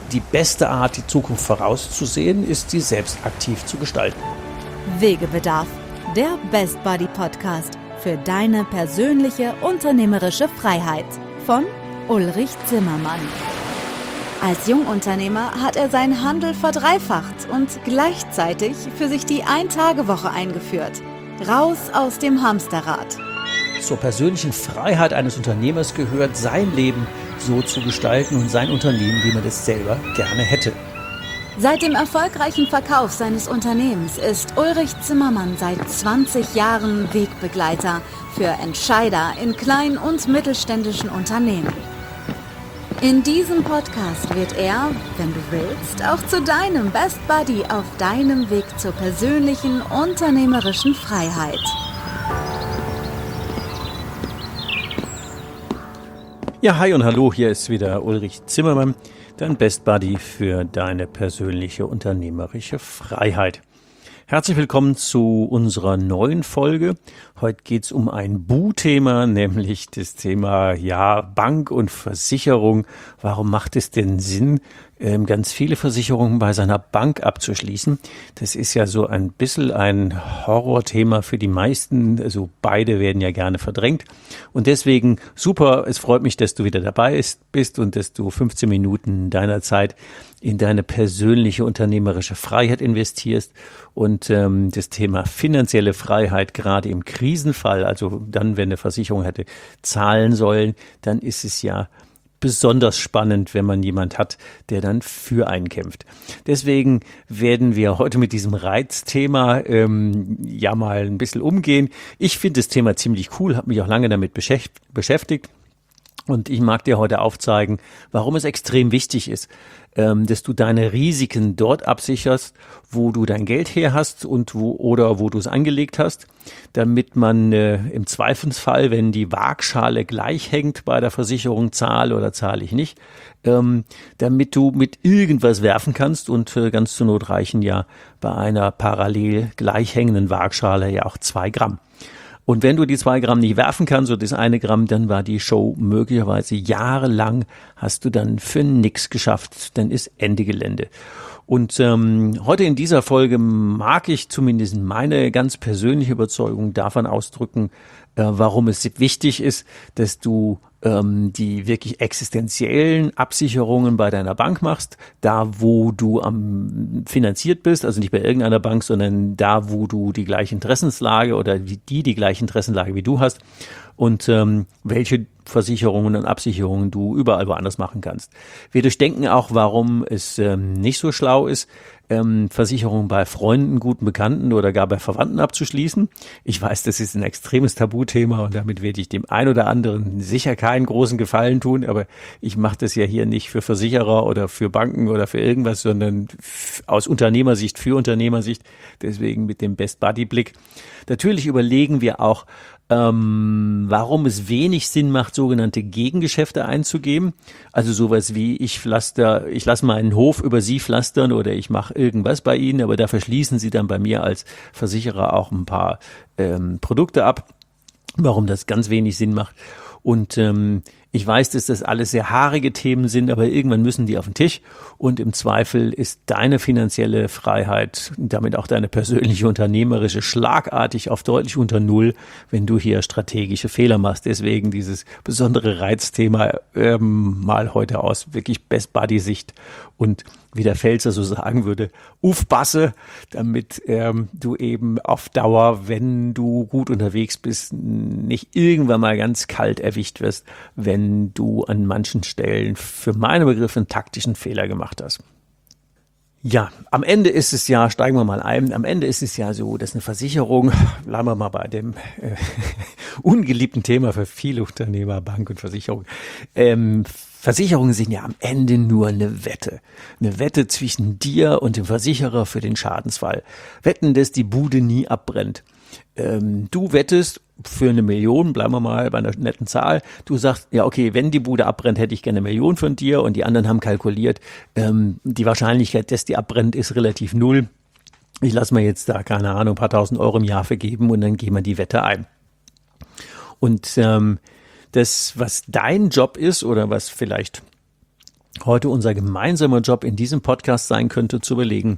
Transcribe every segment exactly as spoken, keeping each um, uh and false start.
die beste Art, die Zukunft vorauszusehen, ist, sie selbst aktiv zu gestalten. Wegebedarf, der Best Buddy Podcast für deine persönliche unternehmerische Freiheit von Ulrich Zimmermann. Als Jungunternehmer hat er seinen Handel verdreifacht und gleichzeitig für sich die Ein-Tage-Woche eingeführt. Raus aus dem Hamsterrad. Zur persönlichen Freiheit eines Unternehmers gehört, sein Leben so zu gestalten und sein Unternehmen, wie man es selber gerne hätte. Seit dem erfolgreichen Verkauf seines Unternehmens ist Ulrich Zimmermann seit zwanzig Jahren Wegbegleiter für Entscheider in kleinen und mittelständischen Unternehmen. In diesem Podcast wird er, wenn du willst, auch zu deinem Best Buddy auf deinem Weg zur persönlichen unternehmerischen Freiheit. Ja, hi und hallo, hier ist wieder Ulrich Zimmermann, dein Best Buddy für deine persönliche unternehmerische Freiheit. Herzlich willkommen zu unserer neuen Folge. Heute geht's um ein Bu-Thema, nämlich das Thema ja Bank und Versicherung. Warum macht es denn Sinn, ähm, ganz viele Versicherungen bei seiner Bank abzuschließen? Das ist ja so ein bisschen ein Horrorthema für die meisten. Also beide werden ja gerne verdrängt. Und deswegen super, es freut mich, dass du wieder dabei bist und dass du fünfzehn Minuten deiner Zeit in deine persönliche unternehmerische Freiheit investierst und ähm, das Thema finanzielle Freiheit gerade im Krisenfall, also dann, wenn eine Versicherung hätte zahlen sollen, dann ist es ja besonders spannend, wenn man jemand hat, der dann für einen kämpft. Deswegen werden wir heute mit diesem Reizthema ähm, ja mal ein bisschen umgehen. Ich finde das Thema ziemlich cool, habe mich auch lange damit beschäft- beschäftigt. Und ich mag dir heute aufzeigen, warum es extrem wichtig ist, ähm, dass du deine Risiken dort absicherst, wo du dein Geld her hast und wo oder wo du es angelegt hast, damit man äh, im Zweifelsfall, wenn die Waagschale gleich hängt bei der Versicherung, zahle oder zahle ich nicht, ähm, damit du mit irgendwas werfen kannst und äh, ganz zur Not reichen ja bei einer parallel gleich hängenden Waagschale ja auch zwei Gramm. Und wenn du die zwei Gramm nicht werfen kannst, oder das eine Gramm, dann war die Show möglicherweise jahrelang, hast du dann für nix geschafft, dann ist Ende Gelände. Und ähm, heute in dieser Folge mag ich zumindest meine ganz persönliche Überzeugung davon ausdrücken, äh, warum es wichtig ist, dass du ähm, die wirklich existenziellen Absicherungen bei deiner Bank machst, da wo du am finanziert bist, also nicht bei irgendeiner Bank, sondern da wo du die gleiche Interessenslage oder die die gleiche Interessenlage wie du hast und ähm, welche Versicherungen und Absicherungen du überall woanders machen kannst. Wir durchdenken auch, warum es ähm, nicht so schlau ist, ähm, Versicherungen bei Freunden, guten Bekannten oder gar bei Verwandten abzuschließen. Ich weiß, das ist ein extremes Tabuthema und damit werde ich dem ein oder anderen sicher keinen großen Gefallen tun, aber ich mache das ja hier nicht für Versicherer oder für Banken oder für irgendwas, sondern f- aus Unternehmersicht für Unternehmersicht, deswegen mit dem Best Buddy Blick. Natürlich überlegen wir auch, Ähm, warum es wenig Sinn macht, sogenannte Gegengeschäfte einzugeben. Also sowas wie ich pflaster, ich lasse meinen Hof über Sie pflastern oder ich mache irgendwas bei Ihnen, aber dafür schließen Sie dann bei mir als Versicherer auch ein paar ähm, Produkte ab. Warum das ganz wenig Sinn macht. Und ähm, ich weiß, dass das alles sehr haarige Themen sind, aber irgendwann müssen die auf den Tisch und im Zweifel ist deine finanzielle Freiheit, damit auch deine persönliche unternehmerische, schlagartig auf deutlich unter Null, wenn du hier strategische Fehler machst. Deswegen dieses besondere Reizthema ähm, mal heute aus wirklich Best Buddy Sicht und wie der Pfälzer so sagen würde, aufpasse, damit ähm, du eben auf Dauer, wenn du gut unterwegs bist, nicht irgendwann mal ganz kalt erwischt wirst, wenn du an manchen Stellen für meine Begriffe einen taktischen Fehler gemacht hast. Ja, am Ende ist es ja, steigen wir mal ein, am Ende ist es ja so, dass eine Versicherung, bleiben wir mal bei dem äh, ungeliebten Thema für viele Unternehmer, Bank und Versicherung, ähm, Versicherungen sind ja am Ende nur eine Wette. Eine Wette zwischen dir und dem Versicherer für den Schadensfall. Wetten, dass die Bude nie abbrennt. Ähm, du wettest für eine Million, bleiben wir mal bei einer netten Zahl. Du sagst, ja okay, wenn die Bude abbrennt, hätte ich gerne eine Million von dir. Und die anderen haben kalkuliert, ähm, die Wahrscheinlichkeit, dass die abbrennt, ist relativ null. Ich lasse mir jetzt da, keine Ahnung, ein paar tausend Euro im Jahr vergeben und dann gehen wir die Wette ein. Und ähm, das, was dein Job ist oder was vielleicht heute unser gemeinsamer Job in diesem Podcast sein könnte, zu überlegen,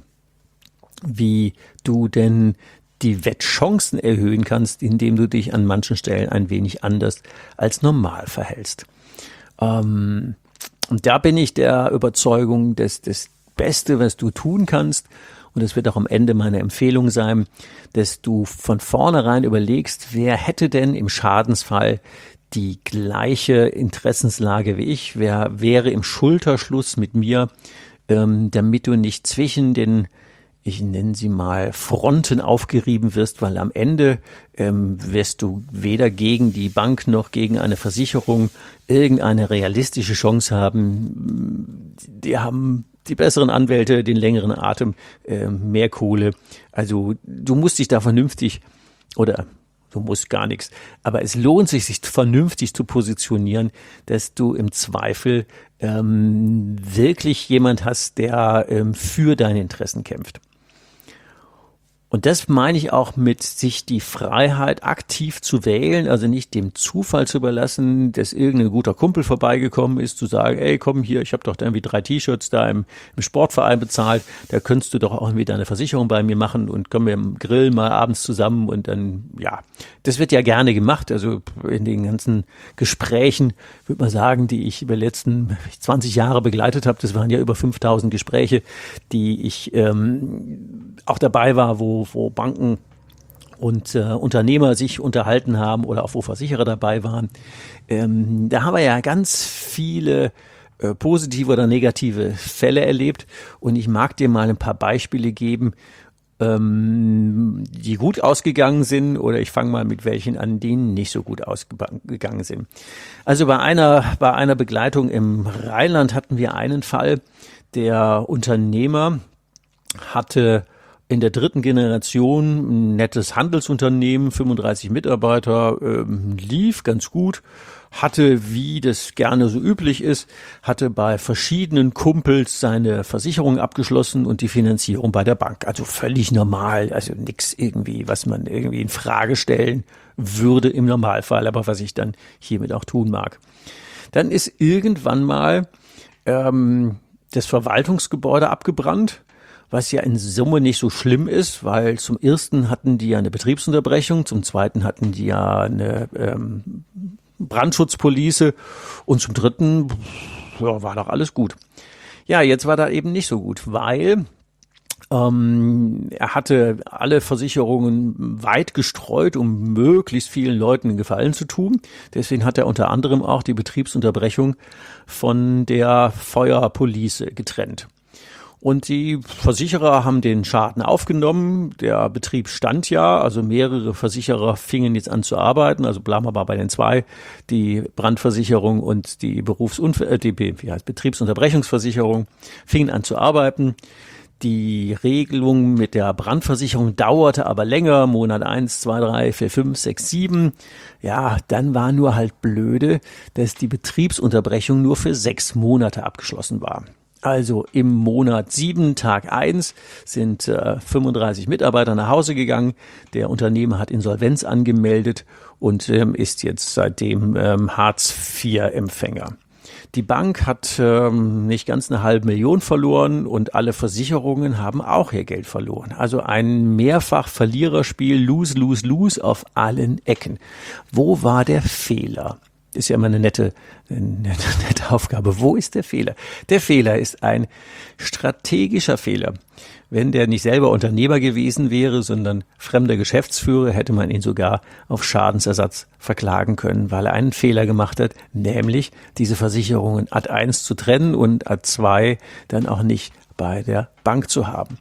wie du denn die Wettchancen erhöhen kannst, indem du dich an manchen Stellen ein wenig anders als normal verhältst. Ähm, und da bin ich der Überzeugung, dass das Beste, was du tun kannst, und das wird auch am Ende meine Empfehlung sein, dass du von vornherein überlegst, wer hätte denn im Schadensfall die gleiche Interessenslage wie ich, wer wäre im Schulterschluss mit mir, ähm, damit du nicht zwischen den, ich nenne sie mal, Fronten aufgerieben wirst, weil am Ende ähm, wirst du weder gegen die Bank noch gegen eine Versicherung irgendeine realistische Chance haben. Die haben die besseren Anwälte, den längeren Atem, äh, mehr Kohle. Also du musst dich da vernünftig, oder du musst gar nichts, aber es lohnt sich, sich vernünftig zu positionieren, dass du im Zweifel ähm, wirklich jemand hast, der ähm, für deine Interessen kämpft. Und das meine ich auch mit sich die Freiheit aktiv zu wählen, also nicht dem Zufall zu überlassen, dass irgendein guter Kumpel vorbeigekommen ist, zu sagen, ey, komm hier, ich habe doch da irgendwie drei T-Shirts da im, im Sportverein bezahlt, da könntest du doch auch irgendwie deine Versicherung bei mir machen und können wir im Grill mal abends zusammen und dann, ja, das wird ja gerne gemacht, also in den ganzen Gesprächen, würde man sagen, die ich über die letzten zwanzig Jahre begleitet habe, das waren ja über fünftausend Gespräche, die ich ähm, auch dabei war, wo wo Banken und äh, Unternehmer sich unterhalten haben oder auch wo Versicherer dabei waren. Ähm, da haben wir ja ganz viele äh, positive oder negative Fälle erlebt und ich mag dir mal ein paar Beispiele geben, ähm, die gut ausgegangen sind, oder ich fange mal mit welchen an, die nicht so gut ausgegangen sind. Also bei einer, bei einer Begleitung im Rheinland hatten wir einen Fall, der Unternehmer hatte in der dritten Generation ein nettes Handelsunternehmen, fünfunddreißig Mitarbeiter, ähm, lief ganz gut, hatte, wie das gerne so üblich ist, hatte bei verschiedenen Kumpels seine Versicherung abgeschlossen und die Finanzierung bei der Bank. Also völlig normal, also nichts irgendwie, was man irgendwie in Frage stellen würde im Normalfall, aber was ich dann hiermit auch tun mag. Dann ist irgendwann mal ähm, das Verwaltungsgebäude abgebrannt, was ja in Summe nicht so schlimm ist, weil zum ersten hatten die ja eine Betriebsunterbrechung, zum zweiten hatten die ja eine ähm, Brandschutzpolice und zum dritten ja, war doch alles gut. Ja, jetzt war da eben nicht so gut, weil ähm, er hatte alle Versicherungen weit gestreut, um möglichst vielen Leuten einen Gefallen zu tun. Deswegen hat er unter anderem auch die Betriebsunterbrechung von der Feuerpolice getrennt. Und die Versicherer haben den Schaden aufgenommen. Der Betrieb stand ja, also mehrere Versicherer fingen jetzt an zu arbeiten. Also bleiben wir mal bei den zwei, die Brandversicherung und die Berufsunfall, äh, die wie heißt, Betriebsunterbrechungsversicherung fingen an zu arbeiten. Die Regelung mit der Brandversicherung dauerte aber länger, Monat eins, zwei, drei, vier, fünf, sechs, sieben. Ja, dann war nur halt blöde, dass die Betriebsunterbrechung nur für sechs Monate abgeschlossen war. Also im Monat sieben, Tag eins, sind äh, fünfunddreißig Mitarbeiter nach Hause gegangen. Der Unternehmer hat Insolvenz angemeldet und ähm, ist jetzt seitdem ähm, Hartz vier Empfänger. Die Bank hat ähm, nicht ganz eine halbe Million verloren und alle Versicherungen haben auch ihr Geld verloren. Also ein Mehrfach-Verliererspiel, lose, lose, lose auf allen Ecken. Wo war der Fehler? Ist ja immer eine nette, eine nette Aufgabe. Wo ist der Fehler? Der Fehler ist ein strategischer Fehler. Wenn der nicht selber Unternehmer gewesen wäre, sondern fremder Geschäftsführer, hätte man ihn sogar auf Schadensersatz verklagen können, weil er einen Fehler gemacht hat, nämlich diese Versicherungen Ad eins zu trennen und Ad zwei dann auch nicht bei der Bank zu haben.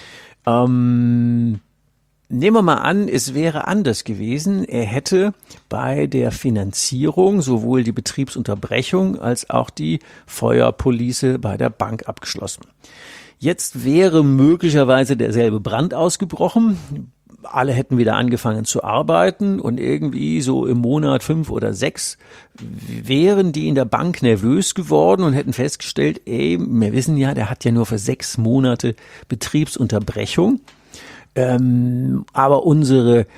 Ähm, Nehmen wir mal an, es wäre anders gewesen. Er hätte bei der Finanzierung sowohl die Betriebsunterbrechung als auch die Feuerpolice bei der Bank abgeschlossen. Jetzt wäre möglicherweise derselbe Brand ausgebrochen. Alle hätten wieder angefangen zu arbeiten und irgendwie so im Monat fünf oder sechs wären die in der Bank nervös geworden und hätten festgestellt, ey, wir wissen ja, der hat ja nur für sechs Monate Betriebsunterbrechung. Ähm, aber unsere,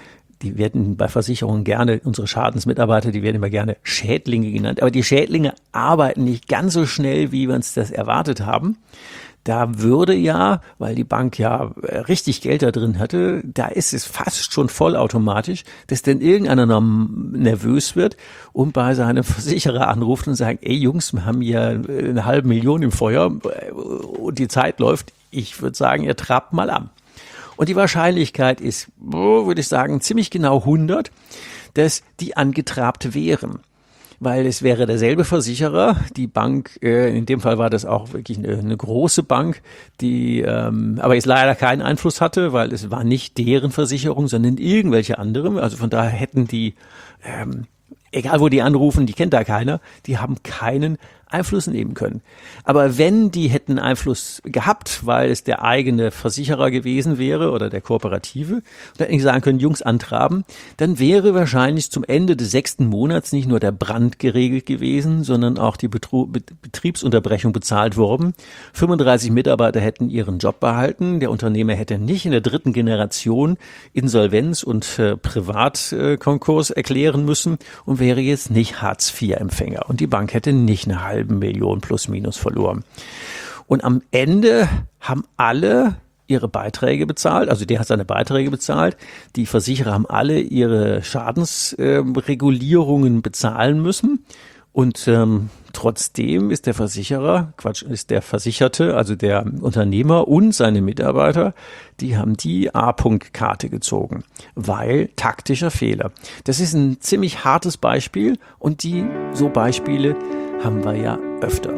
die werden bei Versicherungen gerne, unsere Schadensmitarbeiter, die werden immer gerne Schädlinge genannt. Aber die Schädlinge arbeiten nicht ganz so schnell, wie wir uns das erwartet haben. Da würde ja, weil die Bank ja richtig Geld da drin hatte, da ist es fast schon vollautomatisch, dass denn irgendeiner nervös wird und bei seinem Versicherer anruft und sagt, ey Jungs, wir haben hier eine halbe Million im Feuer und die Zeit läuft. Ich würde sagen, ihr trabt mal an. Und die Wahrscheinlichkeit ist, würde ich sagen, ziemlich genau hundert, dass die angetrabt wären. Weil es wäre derselbe Versicherer, die Bank, äh, in dem Fall war das auch wirklich eine, eine große Bank, die ähm, aber jetzt leider keinen Einfluss hatte, weil es war nicht deren Versicherung, sondern irgendwelche andere. Also von daher hätten die, ähm, egal wo die anrufen, die kennt da keiner, die haben keinen Einfluss nehmen können. Aber wenn die hätten Einfluss gehabt, weil es der eigene Versicherer gewesen wäre oder der Kooperative, dann hätten die sagen können, Jungs, antraben, dann wäre wahrscheinlich zum Ende des sechsten Monats nicht nur der Brand geregelt gewesen, sondern auch die Betru- Betriebsunterbrechung bezahlt worden. fünfunddreißig Mitarbeiter hätten ihren Job behalten. Der Unternehmer hätte nicht in der dritten Generation Insolvenz und äh, Privatkonkurs äh, erklären müssen und wäre jetzt nicht Hartz vier Empfänger. Und die Bank hätte nicht eine halbe Million plus minus verloren. Und am Ende haben alle ihre Beiträge bezahlt, also der hat seine Beiträge bezahlt, die Versicherer haben alle ihre Schadensregulierungen äh, bezahlen müssen und ähm, trotzdem ist der Versicherer, Quatsch, ist der Versicherte, also der Unternehmer und seine Mitarbeiter, die haben die A-Punkt-Karte gezogen, weil taktischer Fehler. Das ist ein ziemlich hartes Beispiel und die so Beispiele haben wir ja öfter.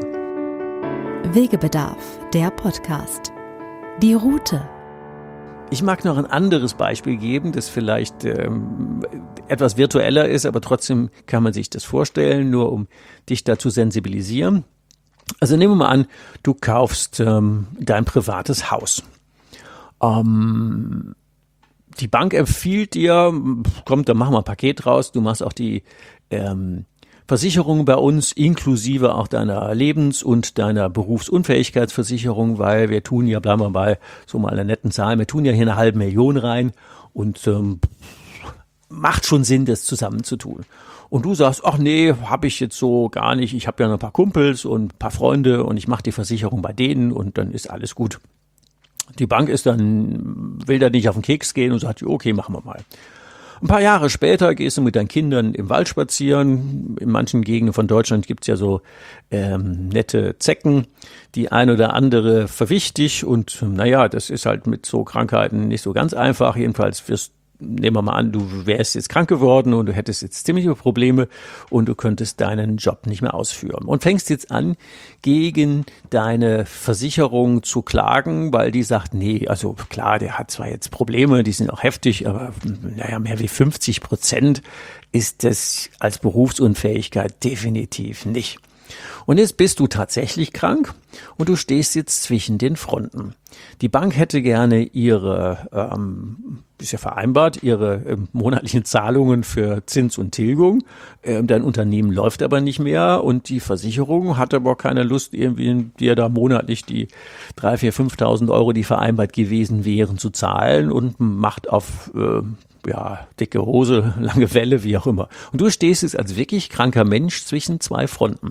Wegebedarf, der Podcast. Die Route. Ich mag noch ein anderes Beispiel geben, das vielleicht ähm, etwas virtueller ist, aber trotzdem kann man sich das vorstellen, nur um dich dazu sensibilisieren. Also nehmen wir mal an, du kaufst ähm, dein privates Haus. Ähm, die Bank empfiehlt dir, kommt, dann machen wir ein Paket raus, du machst auch die ähm, Versicherung bei uns, inklusive auch deiner Lebens- und deiner Berufsunfähigkeitsversicherung, weil wir tun ja, bleiben wir bei so mal einer netten Zahl, wir tun ja hier eine halbe Million rein und ähm, macht schon Sinn, das zusammen zu tun. Und du sagst, ach nee, habe ich jetzt so gar nicht, ich habe ja noch ein paar Kumpels und ein paar Freunde und ich mache die Versicherung bei denen und dann ist alles gut. Die Bank ist dann, will da nicht auf den Keks gehen und sagt, okay, machen wir mal. Ein paar Jahre später gehst du mit deinen Kindern im Wald spazieren. In manchen Gegenden von Deutschland gibt's ja so ähm, nette Zecken. Die ein oder andere verwicht dich und naja, das ist halt mit so Krankheiten nicht so ganz einfach. Jedenfalls wirst Nehmen wir mal an, du wärst jetzt krank geworden und du hättest jetzt ziemliche Probleme und du könntest deinen Job nicht mehr ausführen. Und fängst jetzt an, gegen deine Versicherung zu klagen, weil die sagt, nee, also klar, der hat zwar jetzt Probleme, die sind auch heftig, aber naja, mehr wie fünfzig Prozent ist das als Berufsunfähigkeit definitiv nicht. Und jetzt bist du tatsächlich krank und du stehst jetzt zwischen den Fronten. Die Bank hätte gerne ihre, ähm, ist ja vereinbart, ihre äh, monatlichen Zahlungen für Zins und Tilgung. Ähm, dein Unternehmen läuft aber nicht mehr und die Versicherung hat aber keine Lust, irgendwie dir da monatlich die drei, vier, fünftausend Euro, die vereinbart gewesen wären, zu zahlen und macht auf äh, ja, dicke Hose, lange Welle, wie auch immer. Und du stehst jetzt als wirklich kranker Mensch zwischen zwei Fronten.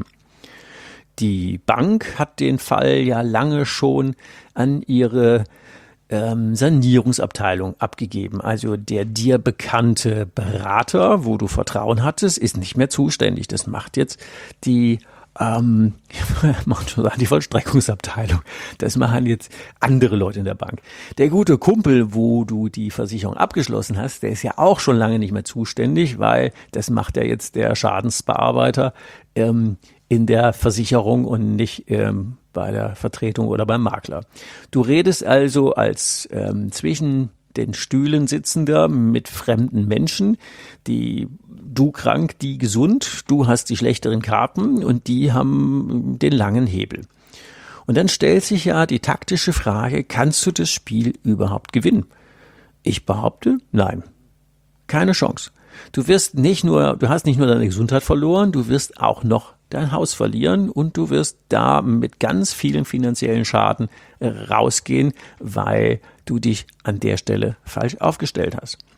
Die Bank hat den Fall ja lange schon an ihre ähm, Sanierungsabteilung abgegeben. Also der dir bekannte Berater, wo du Vertrauen hattest, ist nicht mehr zuständig. Das macht jetzt die ähm, macht schon die Vollstreckungsabteilung. Das machen jetzt andere Leute in der Bank. Der gute Kumpel, wo du die Versicherung abgeschlossen hast, der ist ja auch schon lange nicht mehr zuständig, weil das macht ja jetzt der Schadensbearbeiter ähm, in der Versicherung und nicht ähm, bei der Vertretung oder beim Makler. Du redest also als ähm, zwischen den Stühlen sitzender mit fremden Menschen, die du krank, die gesund, du hast die schlechteren Karten und die haben den langen Hebel. Und dann stellt sich ja die taktische Frage, kannst du das Spiel überhaupt gewinnen? Ich behaupte, nein. Keine Chance. Du wirst nicht nur, du hast nicht nur deine Gesundheit verloren, du wirst auch noch dein Haus verlieren und du wirst da mit ganz vielen finanziellen Schaden rausgehen, weil du dich an der Stelle falsch aufgestellt hast.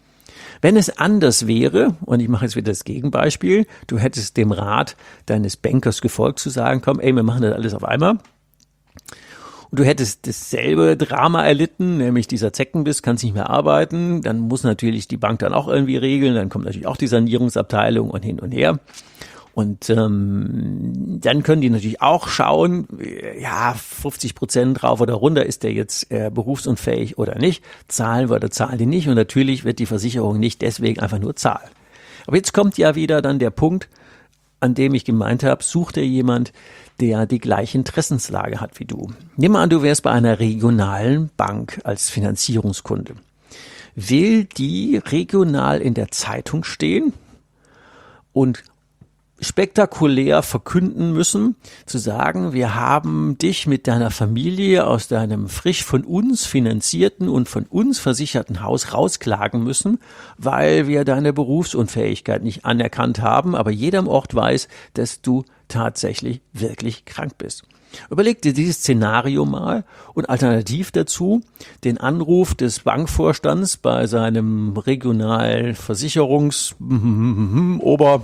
Wenn es anders wäre, und ich mache jetzt wieder das Gegenbeispiel, du hättest dem Rat deines Bankers gefolgt, zu sagen, komm, ey, wir machen das alles auf einmal. Und du hättest dasselbe Drama erlitten, nämlich dieser Zeckenbiss, kannst nicht mehr arbeiten, dann muss natürlich die Bank dann auch irgendwie regeln, dann kommt natürlich auch die Sanierungsabteilung und hin und her. Und ähm, dann können die natürlich auch schauen, ja, fünfzig Prozent rauf oder runter, ist der jetzt äh, berufsunfähig oder nicht, zahlen wir oder zahlen die nicht. Und natürlich wird die Versicherung nicht deswegen einfach nur zahlen. Aber jetzt kommt ja wieder dann der Punkt, an dem ich gemeint habe, such dir jemand, der die gleiche Interessenslage hat wie du. Nimm mal an, du wärst bei einer regionalen Bank als Finanzierungskunde. Will die regional in der Zeitung stehen und spektakulär verkünden müssen, zu sagen, wir haben dich mit deiner Familie aus deinem frisch von uns finanzierten und von uns versicherten Haus rausklagen müssen, weil wir deine Berufsunfähigkeit nicht anerkannt haben, aber jeder im Ort weiß, dass du tatsächlich wirklich krank bist. Überleg dir dieses Szenario mal und alternativ dazu den Anruf des Bankvorstands bei seinem regionalen Versicherungs Ober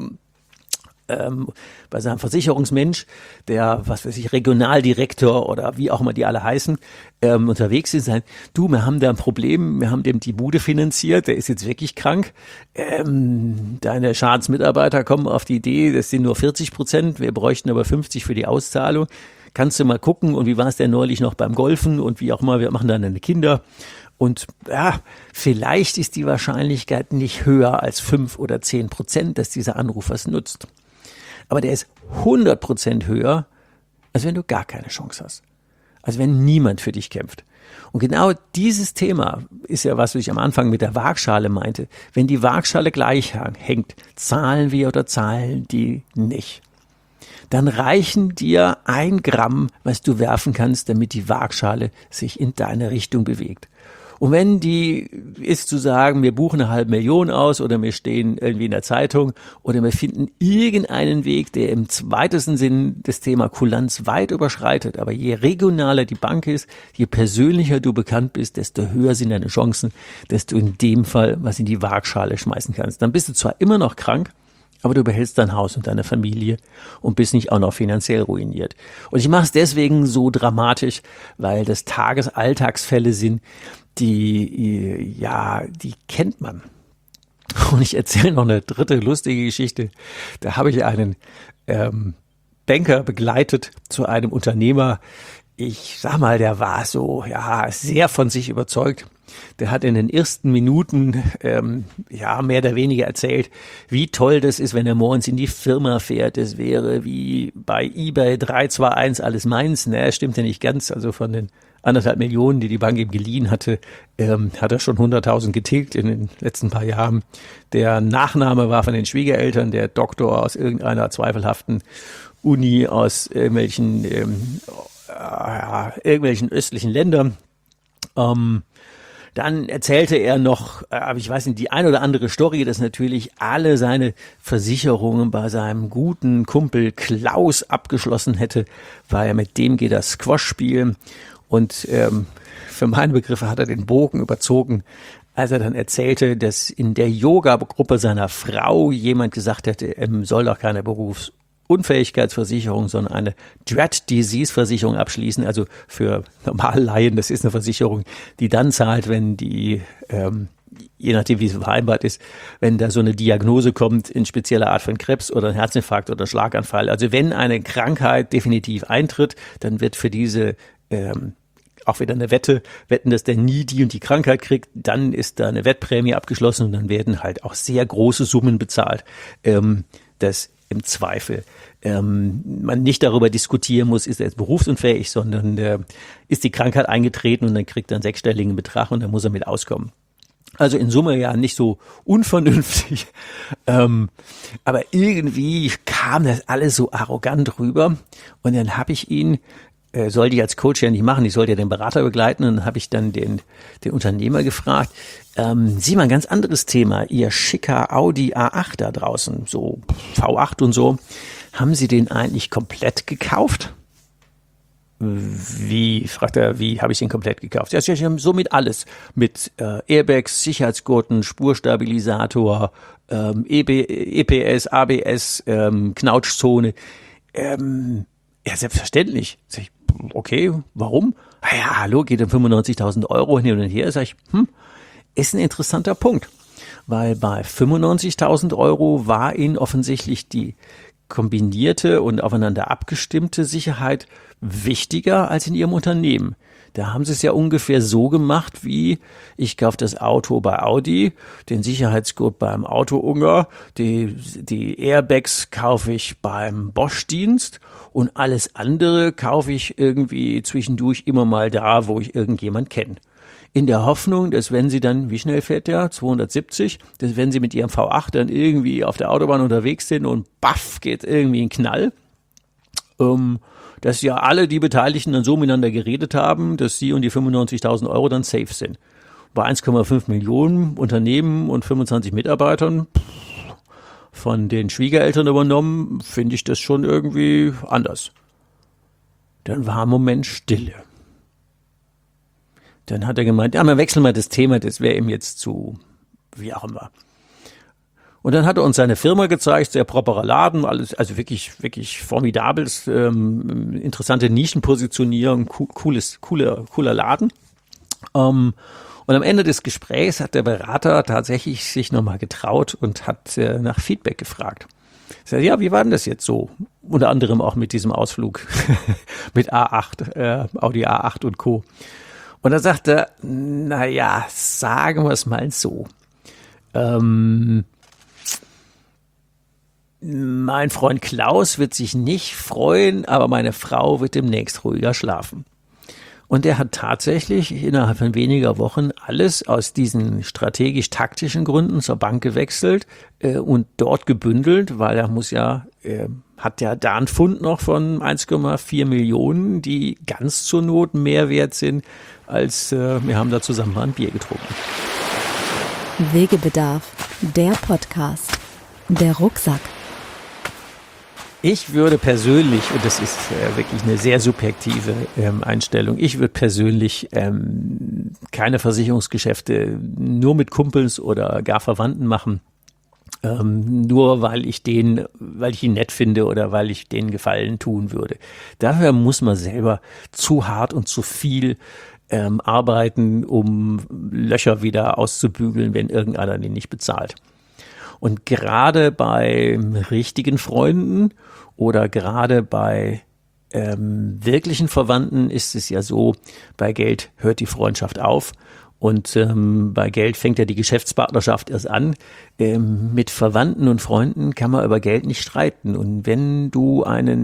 Ähm, bei seinem Versicherungsmensch, der, was weiß ich, Regionaldirektor oder wie auch immer die alle heißen, ähm, unterwegs ist, sagen, du, wir haben da ein Problem, wir haben dem die Bude finanziert, der ist jetzt wirklich krank, ähm, deine Schadensmitarbeiter kommen auf die Idee, das sind nur vierzig Prozent, wir bräuchten aber fünfzig für die Auszahlung, kannst du mal gucken und wie war es denn neulich noch beim Golfen und wie auch immer, wir machen dann deine Kinder. Und ja, vielleicht ist die Wahrscheinlichkeit nicht höher als fünf oder zehn Prozent, dass dieser Anruf was nutzt. Aber der ist hundert Prozent höher, als wenn du gar keine Chance hast. Also wenn niemand für dich kämpft. Und genau dieses Thema ist ja, was ich am Anfang mit der Waagschale meinte. Wenn die Waagschale gleich hängt, zahlen wir oder zahlen die nicht. Dann reichen dir ein Gramm, was du werfen kannst, damit die Waagschale sich in deine Richtung bewegt. Und wenn die ist zu sagen, wir buchen eine halbe Million aus oder wir stehen irgendwie in der Zeitung oder wir finden irgendeinen Weg, der im weitesten Sinn das Thema Kulanz weit überschreitet. Aber je regionaler die Bank ist, je persönlicher du bekannt bist, desto höher sind deine Chancen, dass du in dem Fall was in die Waagschale schmeißen kannst. Dann bist du zwar immer noch krank, aber du behältst dein Haus und deine Familie und bist nicht auch noch finanziell ruiniert. Und ich mache es deswegen so dramatisch, weil das Tagesalltagsfälle sind, die, ja, die kennt man. Und ich erzähle noch eine dritte lustige Geschichte. Da habe ich einen ähm, Banker begleitet zu einem Unternehmer. Ich sag mal, der war so, ja, sehr von sich überzeugt. Der hat in den ersten Minuten, ähm, ja, mehr oder weniger erzählt, wie toll das ist, wenn er morgens in die Firma fährt. Das wäre wie bei eBay drei zwei eins alles meins. Ne, stimmt ja nicht ganz. Also von den anderthalb Millionen, die die Bank ihm geliehen hatte, ähm, hat er schon hunderttausend getilgt in den letzten paar Jahren. Der Nachname war von den Schwiegereltern, der Doktor aus irgendeiner zweifelhaften Uni aus irgendwelchen, ähm, äh, irgendwelchen östlichen Ländern. Ähm, Dann erzählte er noch, aber ich weiß nicht, die ein oder andere Story, dass natürlich alle seine Versicherungen bei seinem guten Kumpel Klaus abgeschlossen hätte, weil er mit dem geht er Squash spielen. Und ähm, für meine Begriffe hat er den Bogen überzogen, als er dann erzählte, dass in der Yoga-Gruppe seiner Frau jemand gesagt hätte, er soll doch keine Berufsunfähigkeitsversicherung, sondern eine Dread-Disease-Versicherung abschließen. Also für normale Laien, das ist eine Versicherung, die dann zahlt, wenn die, ähm, je nachdem wie es vereinbart ist, wenn da so eine Diagnose kommt, in spezieller Art von Krebs oder ein Herzinfarkt oder Schlaganfall. Also wenn eine Krankheit definitiv eintritt, dann wird für diese ähm, auch wieder eine Wette, wetten, dass der nie die und die Krankheit kriegt, dann ist da eine Wettprämie abgeschlossen und dann werden halt auch sehr große Summen bezahlt, ähm, dass im Zweifel ähm, man nicht darüber diskutieren muss, ist er jetzt berufsunfähig, sondern äh, ist die Krankheit eingetreten und dann kriegt er einen sechsstelligen Betrag und dann muss er mit auskommen. Also in Summe ja nicht so unvernünftig, ähm, aber irgendwie kam das alles so arrogant rüber und dann habe ich ihn, äh, sollte ich als Coach ja nicht machen, ich sollte ja den Berater begleiten und dann habe ich dann den, den Unternehmer gefragt, ähm, sieh mal, ein ganz anderes Thema, ihr schicker Audi A acht da draußen, so V acht und so, haben Sie den eigentlich komplett gekauft? Wie, fragt er, wie habe ich den komplett gekauft? Ja, ich habe so mit alles. Mit äh, Airbags, Sicherheitsgurten, Spurstabilisator, ähm, E B, E P S, A B S, ähm, Knautschzone. Ähm, ja, selbstverständlich. Sag ich, okay, warum? Ah ja, hallo, geht um fünfundneunzigtausend Euro hin und her. Sag ich, hm, ist ein interessanter Punkt. Weil bei fünfundneunzigtausend Euro war Ihnen offensichtlich die kombinierte und aufeinander abgestimmte Sicherheit wichtiger als in Ihrem Unternehmen. Da haben Sie es ja ungefähr so gemacht wie, ich kaufe das Auto bei Audi, den Sicherheitsgurt beim Auto-Unger, die, die Airbags kaufe ich beim Bosch-Dienst und alles andere kaufe ich irgendwie zwischendurch immer mal da, wo ich irgendjemand kenne. In der Hoffnung, dass wenn Sie dann, wie schnell fährt der? zweihundertsiebzig, dass wenn Sie mit Ihrem V acht dann irgendwie auf der Autobahn unterwegs sind und baff geht irgendwie ein Knall, ähm, dass ja alle die Beteiligten dann so miteinander geredet haben, dass Sie und die fünfundneunzigtausend Euro dann safe sind. Bei eins Komma fünf Millionen Unternehmen und fünfundzwanzig Mitarbeitern, pff, von den Schwiegereltern übernommen, finde ich das schon irgendwie anders. Dann war ein Moment Stille. Dann hat er gemeint, ja, wir wechseln mal das Thema, das wäre ihm jetzt zu, wie auch immer. Und dann hat er uns seine Firma gezeigt, sehr properer Laden, alles, also wirklich, wirklich formidables, ähm, interessante Nischenpositionierung, co- cooles, cooler, cooler Laden. Ähm, und am Ende des Gesprächs hat der Berater tatsächlich sich nochmal getraut und hat äh, nach Feedback gefragt. Ich sag, ja, wie war denn das jetzt so? Unter anderem auch mit diesem Ausflug mit A acht, äh, Audi A acht und Co. Und dann sagt er, na ja, sagen wir es mal so. Ähm, mein Freund Klaus wird sich nicht freuen, aber meine Frau wird demnächst ruhiger schlafen. Und er hat tatsächlich innerhalb von weniger Wochen alles aus diesen strategisch-taktischen Gründen zur Bank gewechselt äh, und dort gebündelt, weil er muss ja, äh, hat ja da einen Fund noch von eins Komma vier Millionen, die ganz zur Not mehr wert sind, als äh, wir haben da zusammen mal ein Bier getrunken. Wegebedarf, der Podcast, der Rucksack. Ich würde persönlich, und das ist äh, wirklich eine sehr subjektive ähm, Einstellung, ich würde persönlich ähm, keine Versicherungsgeschäfte nur mit Kumpels oder gar Verwandten machen, ähm, nur weil ich den, weil ich ihn nett finde oder weil ich denen Gefallen tun würde. Dafür muss man selber zu hart und zu viel ähm, arbeiten, um Löcher wieder auszubügeln, wenn irgendeiner den nicht bezahlt. Und gerade bei richtigen Freunden oder gerade bei ähm, wirklichen Verwandten ist es ja so, bei Geld hört die Freundschaft auf und ähm, bei Geld fängt ja die Geschäftspartnerschaft erst an. Ähm, mit Verwandten und Freunden kann man über Geld nicht streiten. Und wenn du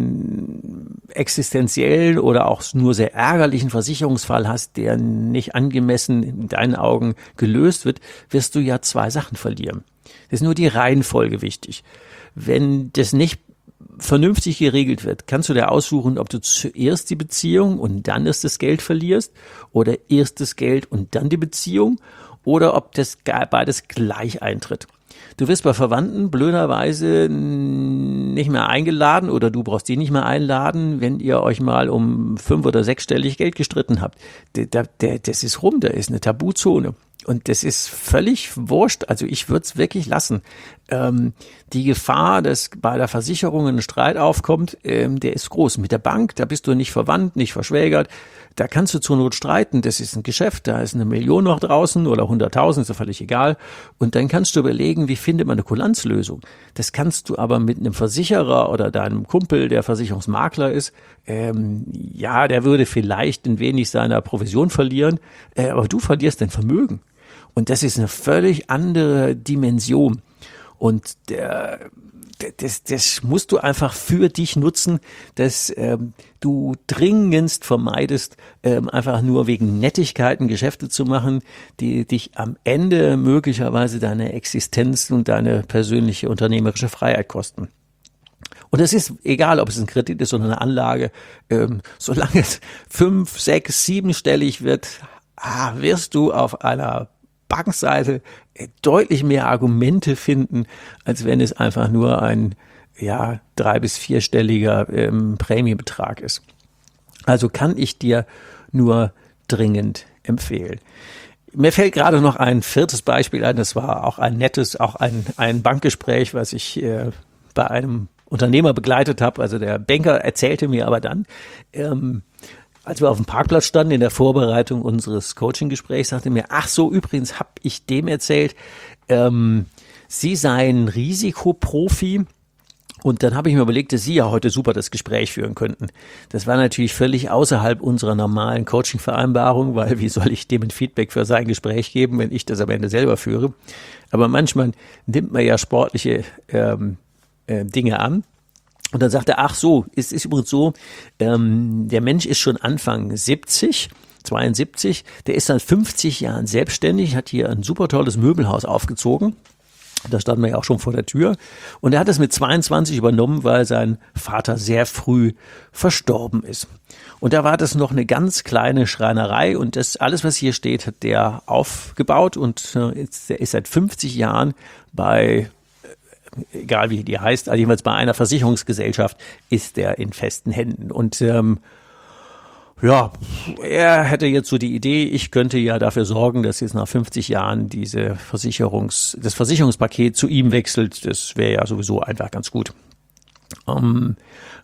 einen existenziellen oder auch nur sehr ärgerlichen Versicherungsfall hast, der nicht angemessen in deinen Augen gelöst wird, wirst du ja zwei Sachen verlieren. Das ist nur die Reihenfolge wichtig. Wenn das nicht vernünftig geregelt wird, kannst du dir aussuchen, ob du zuerst die Beziehung und dann erst das Geld verlierst oder erst das Geld und dann die Beziehung oder ob das beides gleich eintritt. Du wirst bei Verwandten blöderweise nicht mehr eingeladen oder du brauchst die nicht mehr einladen, wenn ihr euch mal um fünf- oder sechsstellig Geld gestritten habt. Das ist rum, da ist eine Tabuzone. Und das ist völlig wurscht, also ich würde es wirklich lassen. Ähm, die Gefahr, dass bei der Versicherung ein Streit aufkommt, ähm, der ist groß. Mit der Bank, da bist du nicht verwandt, nicht verschwägert, da kannst du zur Not streiten, das ist ein Geschäft, da ist eine Million noch draußen oder hunderttausend, ist ja völlig egal. Und dann kannst du überlegen, wie findet man eine Kulanzlösung. Das kannst du aber mit einem Versicherer oder deinem Kumpel, der Versicherungsmakler ist, ähm, ja, der würde vielleicht ein wenig seiner Provision verlieren, äh, aber du verlierst dein Vermögen. Und das ist eine völlig andere Dimension. Und der, das, das musst du einfach für dich nutzen, dass ähm, du dringendst vermeidest, ähm, einfach nur wegen Nettigkeiten Geschäfte zu machen, die dich am Ende möglicherweise deine Existenz und deine persönliche unternehmerische Freiheit kosten. Und es ist egal, ob es ein Kredit ist oder eine Anlage, ähm, solange es fünf, sechs, siebenstellig wird, ah, wirst du auf einer Bankseite deutlich mehr Argumente finden, als wenn es einfach nur ein ja drei- bis vierstelliger ähm, Prämiebetrag ist. Also kann ich dir nur dringend empfehlen. Mir fällt gerade noch ein viertes Beispiel ein, das war auch ein nettes, auch ein, ein Bankgespräch, was ich äh, bei einem Unternehmer begleitet habe. Also der Banker erzählte mir aber dann, ähm, als wir auf dem Parkplatz standen in der Vorbereitung unseres Coaching-Gesprächs, sagte mir, ach so, übrigens habe ich dem erzählt, ähm, Sie seien Risikoprofi. Und dann habe ich mir überlegt, dass Sie ja heute super das Gespräch führen könnten. Das war natürlich völlig außerhalb unserer normalen Coaching-Vereinbarung, weil wie soll ich dem ein Feedback für sein Gespräch geben, wenn ich das am Ende selber führe? Aber manchmal nimmt man ja sportliche ähm, äh, Dinge an. Und dann sagt er, ach so, es ist übrigens so, ähm, der Mensch ist schon Anfang siebzig, zweiundsiebzig, der ist seit fünfzig Jahren selbstständig, hat hier ein super tolles Möbelhaus aufgezogen. Da standen wir ja auch schon vor der Tür. Und er hat es mit zweiundzwanzig übernommen, weil sein Vater sehr früh verstorben ist. Und da war das noch eine ganz kleine Schreinerei. Und das alles, was hier steht, hat der aufgebaut. Und äh, ist, der ist seit fünfzig Jahren bei, äh, egal wie die heißt, also jedenfalls bei einer Versicherungsgesellschaft, ist der in festen Händen. Und ähm, ja, er hätte jetzt so die Idee, ich könnte ja dafür sorgen, dass jetzt nach fünfzig Jahren diese Versicherungs, das Versicherungspaket zu ihm wechselt. Das wäre ja sowieso einfach ganz gut. Ähm,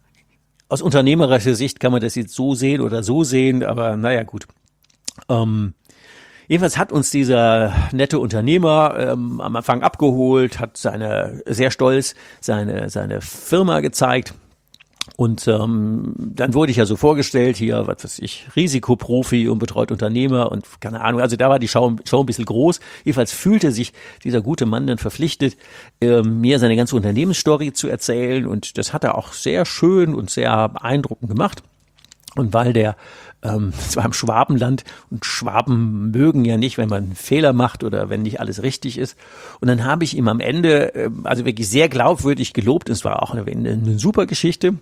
aus unternehmerischer Sicht kann man das jetzt so sehen oder so sehen, aber naja, gut. Ähm, jedenfalls hat uns dieser nette Unternehmer ähm, am Anfang abgeholt, hat seine, sehr stolz seine, seine Firma gezeigt. Und ähm, dann wurde ich ja so vorgestellt, hier, was weiß ich, Risikoprofi und betreut Unternehmer und keine Ahnung, also da war die Show, Show ein bisschen groß. Jedenfalls fühlte sich dieser gute Mann dann verpflichtet, äh, mir seine ganze Unternehmensstory zu erzählen und das hat er auch sehr schön und sehr beeindruckend gemacht. Und weil der, ähm, das war im Schwabenland und Schwaben mögen ja nicht, wenn man einen Fehler macht oder wenn nicht alles richtig ist. Und dann habe ich ihm am Ende, äh, also wirklich sehr glaubwürdig gelobt, es war auch eine, eine super Geschichte.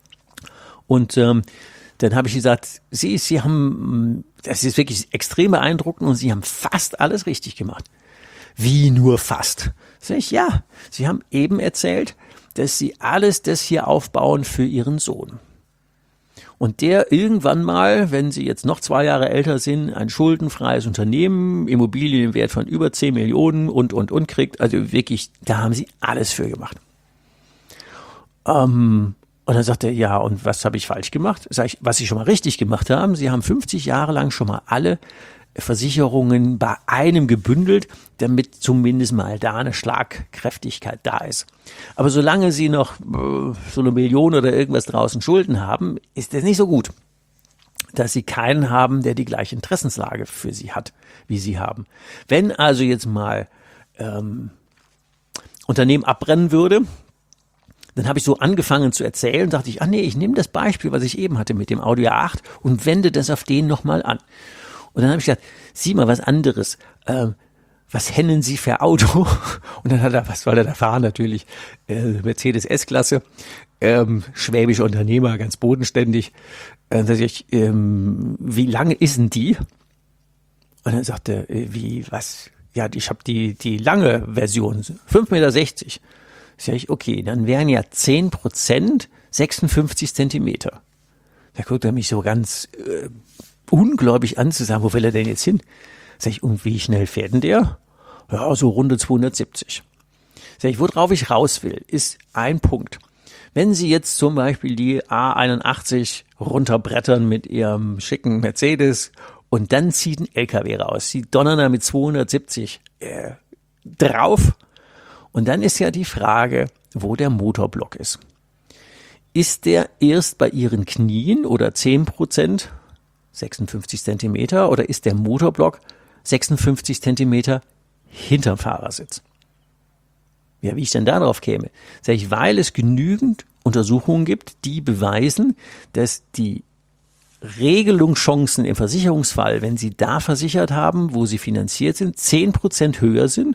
Und ähm, dann habe ich gesagt, Sie, Sie haben, das ist wirklich extrem beeindruckend und Sie haben fast alles richtig gemacht. Wie nur fast? Sag ich, ja, Sie haben eben erzählt, dass Sie alles das hier aufbauen für Ihren Sohn. Und der irgendwann mal, wenn Sie jetzt noch zwei Jahre älter sind, ein schuldenfreies Unternehmen, Immobilien im Wert von über zehn Millionen und, und, und kriegt. Also wirklich, da haben Sie alles für gemacht. Ähm, Und dann sagt er, ja, und was habe ich falsch gemacht? Sag ich, was Sie schon mal richtig gemacht haben, Sie haben fünfzig Jahre lang schon mal alle Versicherungen bei einem gebündelt, damit zumindest mal da eine Schlagkräftigkeit da ist. Aber solange Sie noch äh, so eine Million oder irgendwas draußen Schulden haben, ist das nicht so gut, dass Sie keinen haben, der die gleiche Interessenslage für Sie hat, wie Sie haben. Wenn also jetzt mal ähm, Unternehmen abbrennen würde, dann habe ich so angefangen zu erzählen, dachte ich, ach nee, ich nehme das Beispiel, was ich eben hatte mit dem Audi A acht und wende das auf den nochmal an. Und dann habe ich gesagt, sieh mal was anderes, ähm, was hennen Sie für Auto? Und dann hat er, was soll er da fahren? Natürlich äh, Mercedes S-Klasse, ähm, schwäbischer Unternehmer, ganz bodenständig. Dann sag ich, ähm, wie lange ist denn die? Und dann sagte er, äh, wie, was? Ja, ich habe die, die lange Version, fünf Meter sechzig. Sag ich, okay, dann wären ja zehn Prozent sechsundfünfzig Zentimeter. Da guckt er mich so ganz äh, ungläubig an, zu sagen, wo will er denn jetzt hin? Sag ich, und wie schnell fährt denn der? Ja, so Runde zweihundertsiebzig. Sag ich, worauf ich raus will, ist ein Punkt. Wenn Sie jetzt zum Beispiel die A einundachtzig runterbrettern mit Ihrem schicken Mercedes und dann zieht ein L K W raus, Sie donnern da mit zweihundertsiebzig äh, drauf. Und dann ist ja die Frage, wo der Motorblock ist. Ist der erst bei Ihren Knien oder zehn Prozent, sechsundfünfzig Zentimeter, oder ist der Motorblock sechsundfünfzig Zentimeter hinterm Fahrersitz? Ja, wie ich denn da drauf käme? Sag ich, weil es genügend Untersuchungen gibt, die beweisen, dass die Regelungschancen im Versicherungsfall, wenn Sie da versichert haben, wo Sie finanziert sind, zehn Prozent höher sind,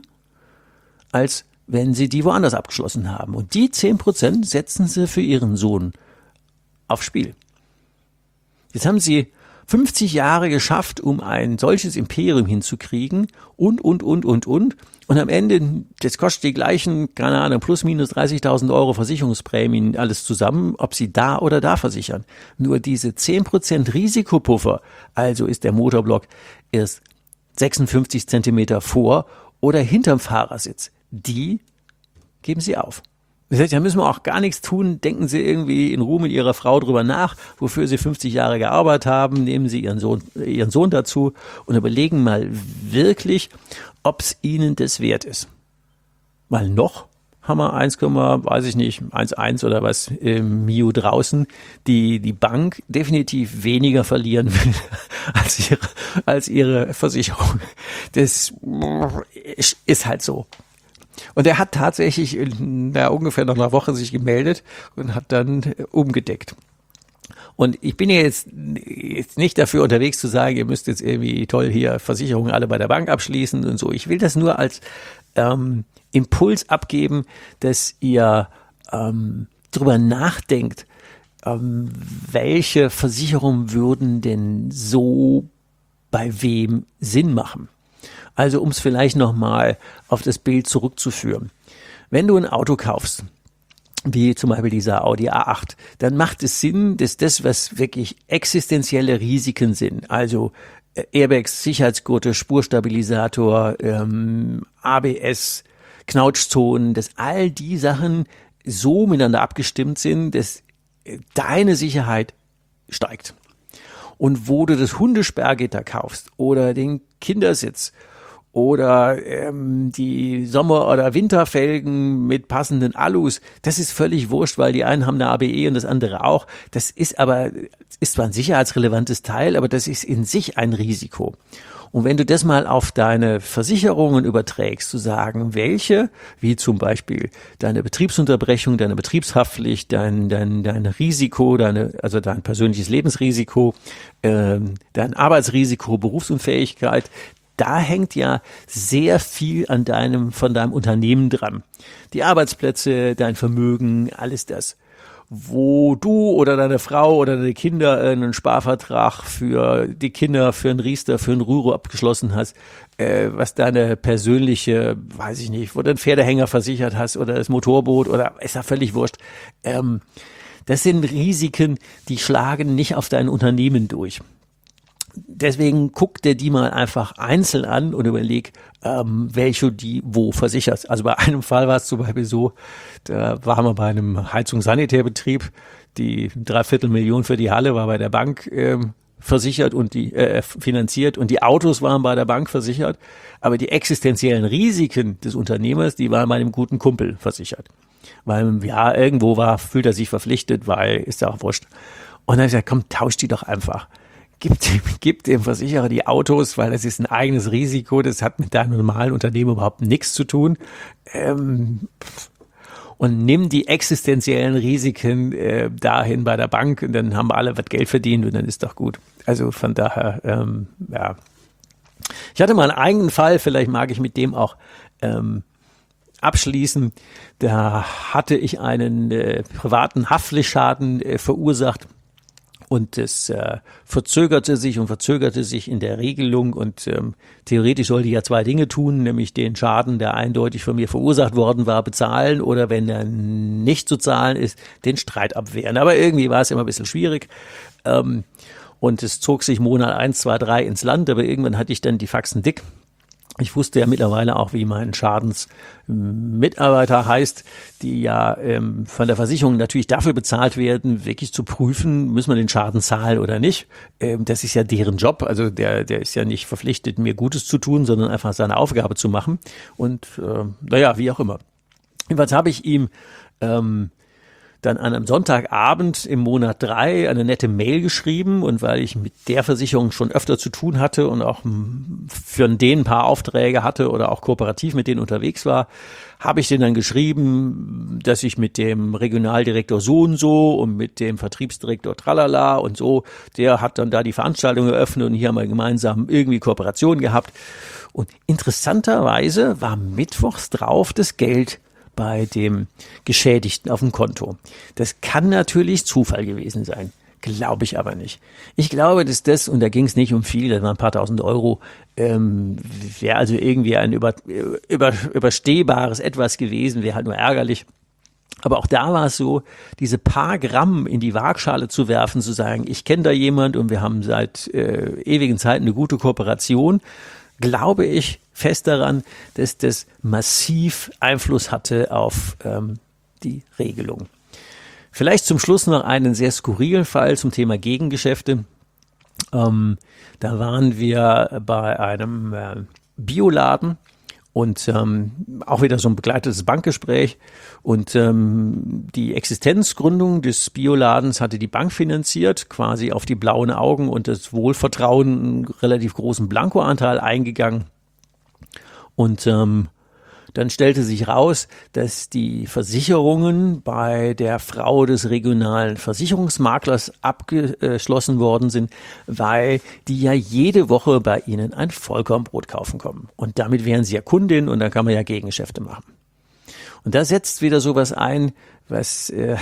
als wenn Sie die woanders abgeschlossen haben. Und die zehn Prozent setzen Sie für Ihren Sohn aufs Spiel. Jetzt haben Sie fünfzig Jahre geschafft, um ein solches Imperium hinzukriegen und, und, und, und, und. Und am Ende, das kostet die gleichen, keine Ahnung, plus minus dreißigtausend Euro Versicherungsprämien, alles zusammen, ob sie da oder da versichern. Nur diese zehn Prozent Risikopuffer, also ist der Motorblock erst sechsundfünfzig Zentimeter vor oder hinterm Fahrersitz, die geben sie auf. Das heißt, da müssen wir auch gar nichts tun. Denken Sie irgendwie in Ruhe mit Ihrer Frau drüber nach, wofür Sie fünfzig Jahre gearbeitet haben. Nehmen Sie Ihren Sohn, Ihren Sohn dazu und überlegen mal wirklich, ob es Ihnen das wert ist. Weil noch haben wir eins, weiß ich nicht, eins Komma eins oder was im Mio draußen, die die Bank definitiv weniger verlieren will als ihre, als ihre Versicherung. Das ist halt so. Und er hat tatsächlich in ja, ungefähr nach einer Woche sich gemeldet und hat dann umgedeckt. Und ich bin ja jetzt, jetzt nicht dafür unterwegs zu sagen, ihr müsst jetzt irgendwie toll hier Versicherungen alle bei der Bank abschließen und so. Ich will das nur als ähm, Impuls abgeben, dass ihr ähm, drüber nachdenkt, ähm, welche Versicherungen würden denn so bei wem Sinn machen. Also um es vielleicht nochmal auf das Bild zurückzuführen. Wenn du ein Auto kaufst, wie zum Beispiel dieser Audi A acht, dann macht es Sinn, dass das, was wirklich existenzielle Risiken sind, also Airbags, Sicherheitsgurte, Spurstabilisator, ähm, A B S, Knautschzonen, dass all die Sachen so miteinander abgestimmt sind, dass deine Sicherheit steigt. Und wo du das Hundesperrgitter kaufst oder den Kindersitz oder ähm, die Sommer- oder Winterfelgen mit passenden Alus, das ist völlig wurscht, weil die einen haben eine A B E und das andere auch. Das ist aber, ist zwar ein sicherheitsrelevantes Teil, aber das ist in sich ein Risiko. Und wenn du das mal auf deine Versicherungen überträgst, zu sagen, welche, wie zum Beispiel deine Betriebsunterbrechung, deine Betriebshaftpflicht, dein, dein, dein Risiko, deine, also dein persönliches Lebensrisiko, ähm, dein Arbeitsrisiko, Berufsunfähigkeit, da hängt ja sehr viel an deinem, von deinem Unternehmen dran. Die Arbeitsplätze, dein Vermögen, alles das. Wo du oder deine Frau oder deine Kinder einen Sparvertrag für die Kinder, für einen Riester, für einen Rüro abgeschlossen hast, äh, was deine persönliche, weiß ich nicht, wo du einen Pferdehänger versichert hast oder das Motorboot oder ist ja völlig wurscht. Ähm, das sind Risiken, die schlagen nicht auf dein Unternehmen durch. Deswegen guck dir die mal einfach einzeln an und überleg, ähm, welche die wo versicherst. Also bei einem Fall war es zum Beispiel so, da waren wir bei einem Heizungssanitärbetrieb, die Dreiviertelmillion für die Halle war bei der Bank ähm, versichert und die äh, finanziert und die Autos waren bei der Bank versichert, aber die existenziellen Risiken des Unternehmers, die waren bei einem guten Kumpel versichert. Weil ja, irgendwo war, fühlt er sich verpflichtet, weil ist ja auch wurscht. Und dann habe ich gesagt, komm, tausch die doch einfach. Gib dem, gib dem Versicherer die Autos, weil das ist ein eigenes Risiko, das hat mit deinem normalen Unternehmen überhaupt nichts zu tun. Ähm, und nimm die existenziellen Risiken äh, dahin bei der Bank und dann haben wir alle was Geld verdient und dann ist doch gut. Also von daher, ähm, ja. Ich hatte mal einen eigenen Fall, vielleicht mag ich mit dem auch ähm, abschließen. Da hatte ich einen äh, privaten Haftpflichtschaden äh, verursacht. Und es äh, verzögerte sich und verzögerte sich in der Regelung und ähm, theoretisch sollte ich ja zwei Dinge tun, nämlich den Schaden, der eindeutig von mir verursacht worden war, bezahlen oder wenn er nicht zu zahlen ist, den Streit abwehren. Aber irgendwie war es immer ein bisschen schwierig ähm, und es zog sich Monat eins, zwei, drei ins Land, aber irgendwann hatte ich dann die Faxen dick. Ich wusste ja mittlerweile auch, wie mein Schadensmitarbeiter heißt, die ja ähm, von der Versicherung natürlich dafür bezahlt werden, wirklich zu prüfen, müssen wir den Schaden zahlen oder nicht. Ähm, das ist ja deren Job. Also der, der ist ja nicht verpflichtet, mir Gutes zu tun, sondern einfach seine Aufgabe zu machen. Und äh, naja, wie auch immer. Jedenfalls habe ich ihm ähm, dann an einem Sonntagabend im Monat drei eine nette Mail geschrieben und weil ich mit der Versicherung schon öfter zu tun hatte und auch für den ein paar Aufträge hatte oder auch kooperativ mit denen unterwegs war, habe ich denen dann geschrieben, dass ich mit dem Regionaldirektor so und so und mit dem Vertriebsdirektor tralala und so, der hat dann da die Veranstaltung eröffnet und hier haben wir gemeinsam irgendwie Kooperation gehabt. Und interessanterweise war mittwochs drauf das Geld bei dem Geschädigten auf dem Konto. Das kann natürlich Zufall gewesen sein. glaube ich aber nicht. Ich glaube, dass das, und da ging es nicht um viel, das waren ein paar tausend Euro, ähm, wäre also irgendwie ein über, über, überstehbares Etwas gewesen, wäre halt nur ärgerlich. Aber auch da war es so, diese paar Gramm in die Waagschale zu werfen, zu sagen, ich kenne da jemand und wir haben seit äh, ewigen Zeiten eine gute Kooperation, glaube ich fest daran, dass das massiv Einfluss hatte auf ähm, die Regelung. Vielleicht zum Schluss noch einen sehr skurrilen Fall zum Thema Gegengeschäfte. Ähm, da waren wir bei einem äh, Bioladen. Und ähm, auch wieder so ein begleitetes Bankgespräch. Und ähm, die Existenzgründung des Bioladens hatte die Bank finanziert, quasi auf die blauen Augen und das Wohlvertrauen einen relativ großen Blankoanteil eingegangen. Und ähm, dann stellte sich raus, dass die Versicherungen bei der Frau des regionalen Versicherungsmaklers abgeschlossen worden sind, weil die ja jede Woche bei ihnen ein Vollkornbrot kaufen kommen. Und damit wären sie ja Kundin und dann kann man ja Gegengeschäfte machen. Und da setzt wieder sowas ein, was äh,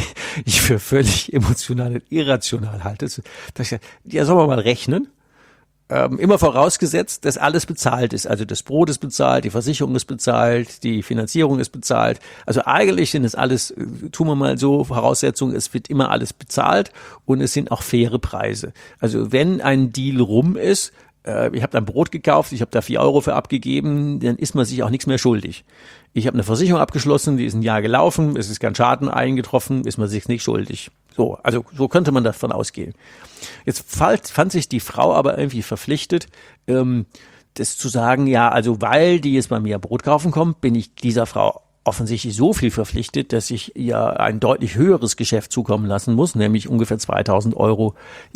ich für völlig emotional und irrational halte. Das, ja, sollen wir mal rechnen? Ähm, immer vorausgesetzt, dass alles bezahlt ist. Also das Brot ist bezahlt, die Versicherung ist bezahlt, die Finanzierung ist bezahlt. Also eigentlich sind es alles, tun wir mal so, Voraussetzungen, es wird immer alles bezahlt und es sind auch faire Preise. Also wenn ein Deal rum ist, äh, ich habe dann Brot gekauft, ich habe da vier Euro für abgegeben, dann ist man sich auch nichts mehr schuldig. Ich habe eine Versicherung abgeschlossen, die ist ein Jahr gelaufen, es ist kein Schaden eingetroffen, ist man sich nicht schuldig. So, also so könnte man davon ausgehen. Jetzt fand, fand sich die Frau aber irgendwie verpflichtet, ähm, das zu sagen, ja, also weil die jetzt bei mir Brot kaufen kommt, bin ich dieser Frau offensichtlich so viel verpflichtet, dass ich ihr ein deutlich höheres Geschäft zukommen lassen muss, nämlich ungefähr zweitausend Euro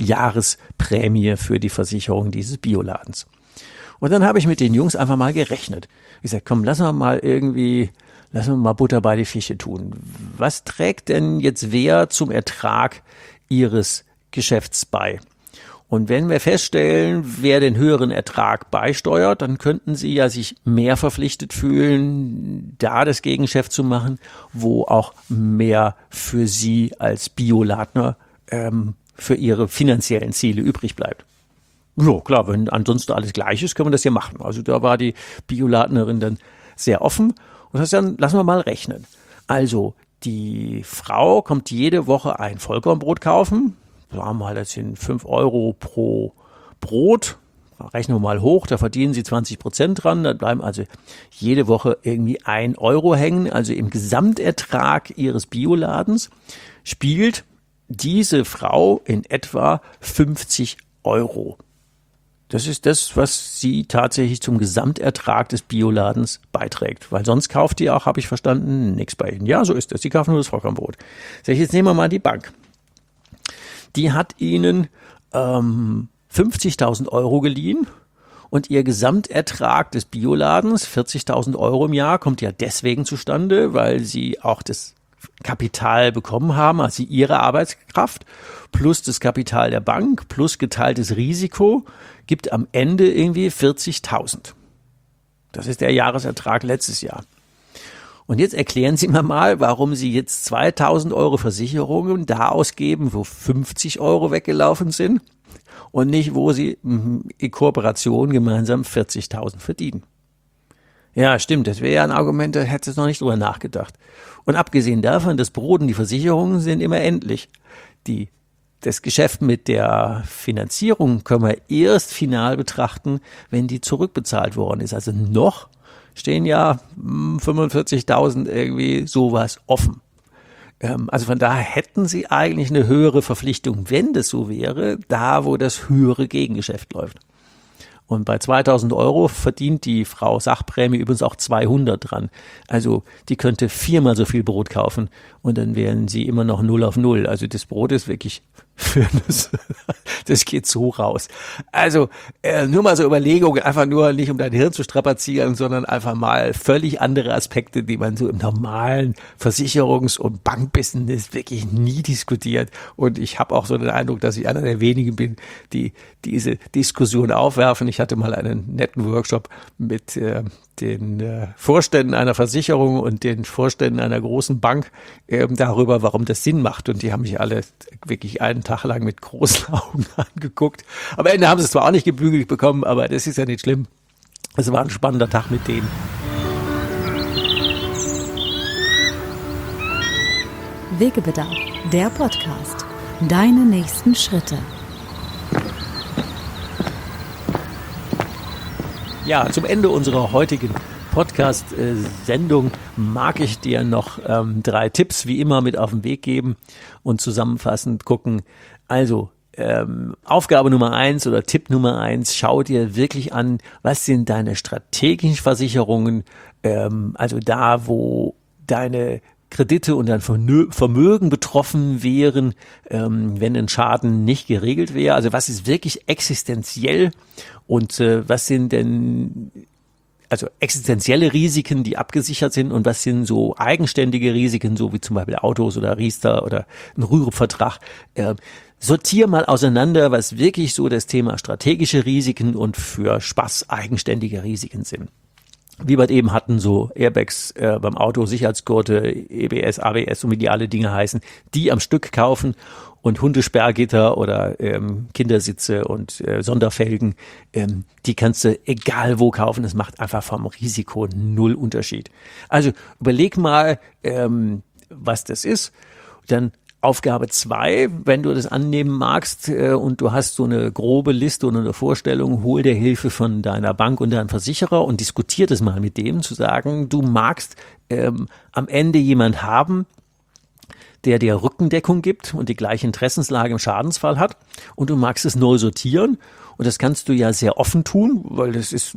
Jahresprämie für die Versicherung dieses Bioladens. Und dann habe ich mit den Jungs einfach mal gerechnet. Ich sage, komm, lass mal mal irgendwie, lass mal mal Butter bei die Fische tun. Was trägt denn jetzt wer zum Ertrag ihres Geschäfts bei? Und wenn wir feststellen, wer den höheren Ertrag beisteuert, dann könnten sie ja sich mehr verpflichtet fühlen, da das Gegengeschäft zu machen, wo auch mehr für sie als Bioladner ähm, für ihre finanziellen Ziele übrig bleibt. Ja, klar, wenn ansonsten alles gleich ist, können wir das ja machen. Also da war die Bioladnerin dann sehr offen. Und das dann lassen wir mal rechnen. Also die Frau kommt jede Woche ein Vollkornbrot kaufen. Sagen wir mal, das sind fünf Euro pro Brot. Rechnen wir mal hoch, da verdienen sie zwanzig Prozent dran. Da bleiben also jede Woche irgendwie ein Euro hängen. Also im Gesamtertrag ihres Bioladens spielt diese Frau in etwa fünfzig Euro. Das ist das, was sie tatsächlich zum Gesamtertrag des Bioladens beiträgt. Weil sonst kauft die auch, habe ich verstanden, nichts bei ihnen. Ja, so ist das. Die kaufen nur das Vollkornbrot. Sag ich, jetzt nehmen wir mal die Bank. Die hat ihnen ähm, fünfzigtausend Euro geliehen und ihr Gesamtertrag des Bioladens, vierzigtausend Euro im Jahr, kommt ja deswegen zustande, weil sie auch das Kapital bekommen haben, also ihre Arbeitskraft plus das Kapital der Bank plus geteiltes Risiko gibt am Ende irgendwie vierzigtausend. Das ist der Jahresertrag letztes Jahr. Und jetzt erklären Sie mir mal, warum Sie jetzt zweitausend Euro Versicherungen da ausgeben, wo fünfzig Euro weggelaufen sind und nicht, wo Sie in Kooperation gemeinsam vierzigtausend verdienen. Ja, stimmt, das wäre ja ein Argument, da hätte ich noch nicht drüber nachgedacht. Und abgesehen davon, das Brot und die Versicherungen sind immer endlich. Die, das Geschäft mit der Finanzierung können wir erst final betrachten, wenn die zurückbezahlt worden ist. Also noch stehen ja fünfundvierzigtausend irgendwie sowas offen. Ähm, also von daher hätten sie eigentlich eine höhere Verpflichtung, wenn das so wäre, da wo das höhere Gegengeschäft läuft. Und bei zweitausend Euro verdient die Frau Sachprämie übrigens auch zweihundert dran. Also die könnte viermal so viel Brot kaufen und dann wären sie immer noch null auf null. Also das Brot ist wirklich für das, das geht so raus. Also äh, nur mal so Überlegungen, einfach nur nicht um dein Hirn zu strapazieren, sondern einfach mal völlig andere Aspekte, die man so im normalen Versicherungs- und Bankbusiness wirklich nie diskutiert. Und ich habe auch so den Eindruck, dass ich einer der wenigen bin, die diese Diskussion aufwerfen. Ich hatte mal einen netten Workshop mit äh, den äh, Vorständen einer Versicherung und den Vorständen einer großen Bank äh, darüber, warum das Sinn macht. Und die haben mich alle wirklich einen Tag lang mit großen Augen angeguckt. Am Ende haben sie es zwar auch nicht gebügelt bekommen, aber das ist ja nicht schlimm. Es war ein spannender Tag mit denen. Wegebedarf, der Podcast. Deine nächsten Schritte. Ja, zum Ende unserer heutigen Podcast-Sendung mag ich dir noch ähm, drei Tipps wie immer mit auf den Weg geben und zusammenfassend gucken. Also ähm, Aufgabe Nummer eins oder Tipp Nummer eins, schau dir wirklich an, was sind deine strategischen Versicherungen, ähm, also da, wo deine Kredite und dein Vermögen betroffen wären, ähm, wenn ein Schaden nicht geregelt wäre. Also was ist wirklich existenziell und äh, was sind denn also existenzielle Risiken, die abgesichert sind und was sind so eigenständige Risiken, so wie zum Beispiel Autos oder Riester oder ein Rürup-Vertrag. Äh, sortier mal auseinander, was wirklich so das Thema strategische Risiken und für Spaß eigenständige Risiken sind. Wie wir eben hatten, so Airbags äh, beim Auto, Sicherheitsgurte, E B S, A B S und wie die alle Dinge heißen, die am Stück kaufen und Hundesperrgitter oder ähm, Kindersitze und äh, Sonderfelgen, ähm, die kannst du egal wo kaufen. Das macht einfach vom Risiko null Unterschied. Also überleg mal, ähm, was das ist. Dann Aufgabe zwei, wenn du das annehmen magst äh, und du hast so eine grobe Liste oder eine Vorstellung, hol dir Hilfe von deiner Bank und deinem Versicherer und diskutier das mal mit dem, zu sagen, du magst ähm, am Ende jemand haben, der dir Rückendeckung gibt und die gleiche Interessenslage im Schadensfall hat und du magst es neu sortieren und das kannst du ja sehr offen tun, weil das ist,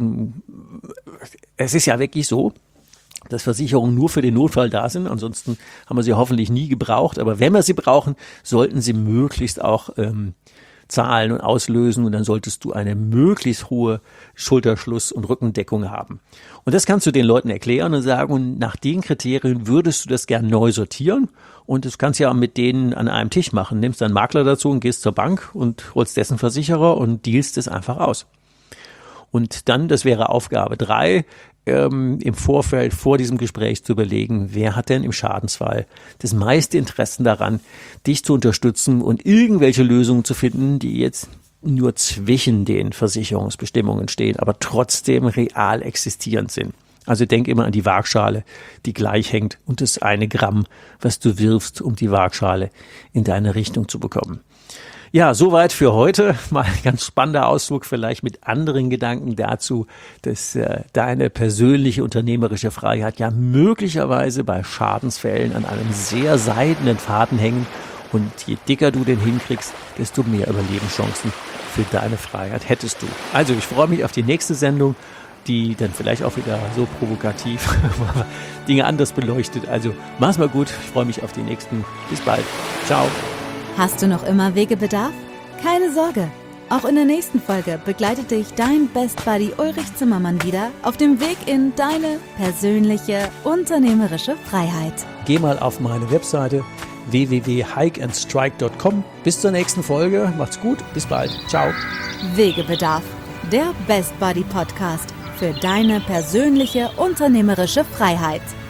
es ist ja wirklich so, dass Versicherungen nur für den Notfall da sind. Ansonsten haben wir sie hoffentlich nie gebraucht. Aber wenn wir sie brauchen, sollten sie möglichst auch ähm, zahlen und auslösen. Und dann solltest du eine möglichst hohe Schulterschluss- und Rückendeckung haben. Und das kannst du den Leuten erklären und sagen, und nach den Kriterien würdest du das gern neu sortieren. Und das kannst du ja mit denen an einem Tisch machen. Nimmst einen Makler dazu und gehst zur Bank und holst dessen Versicherer und dealst es einfach aus. Und dann, das wäre Aufgabe drei, ähm, im Vorfeld vor diesem Gespräch zu überlegen, wer hat denn im Schadensfall das meiste Interesse daran, dich zu unterstützen und irgendwelche Lösungen zu finden, die jetzt nur zwischen den Versicherungsbestimmungen stehen, aber trotzdem real existierend sind. Also denk immer an die Waagschale, die gleich hängt und das eine Gramm, was du wirfst, um die Waagschale in deine Richtung zu bekommen. Ja, soweit für heute. Mal ein ganz spannender Ausflug, vielleicht mit anderen Gedanken dazu, dass äh, deine persönliche unternehmerische Freiheit ja möglicherweise bei Schadensfällen an einem sehr seidenen Faden hängen. Und je dicker du den hinkriegst, desto mehr Überlebenschancen für deine Freiheit hättest du. Also ich freue mich auf die nächste Sendung, die dann vielleicht auch wieder so provokativ Dinge anders beleuchtet. Also mach's mal gut. Ich freue mich auf die nächsten. Bis bald. Ciao. Hast du noch immer Wegebedarf? Keine Sorge. Auch in der nächsten Folge begleitet dich dein Best Buddy Ulrich Zimmermann wieder auf dem Weg in deine persönliche unternehmerische Freiheit. Geh mal auf meine Webseite w w w punkt hike and strike punkt com. Bis zur nächsten Folge. Macht's gut. Bis bald. Ciao. Wegebedarf, der Best Buddy Podcast für deine persönliche unternehmerische Freiheit.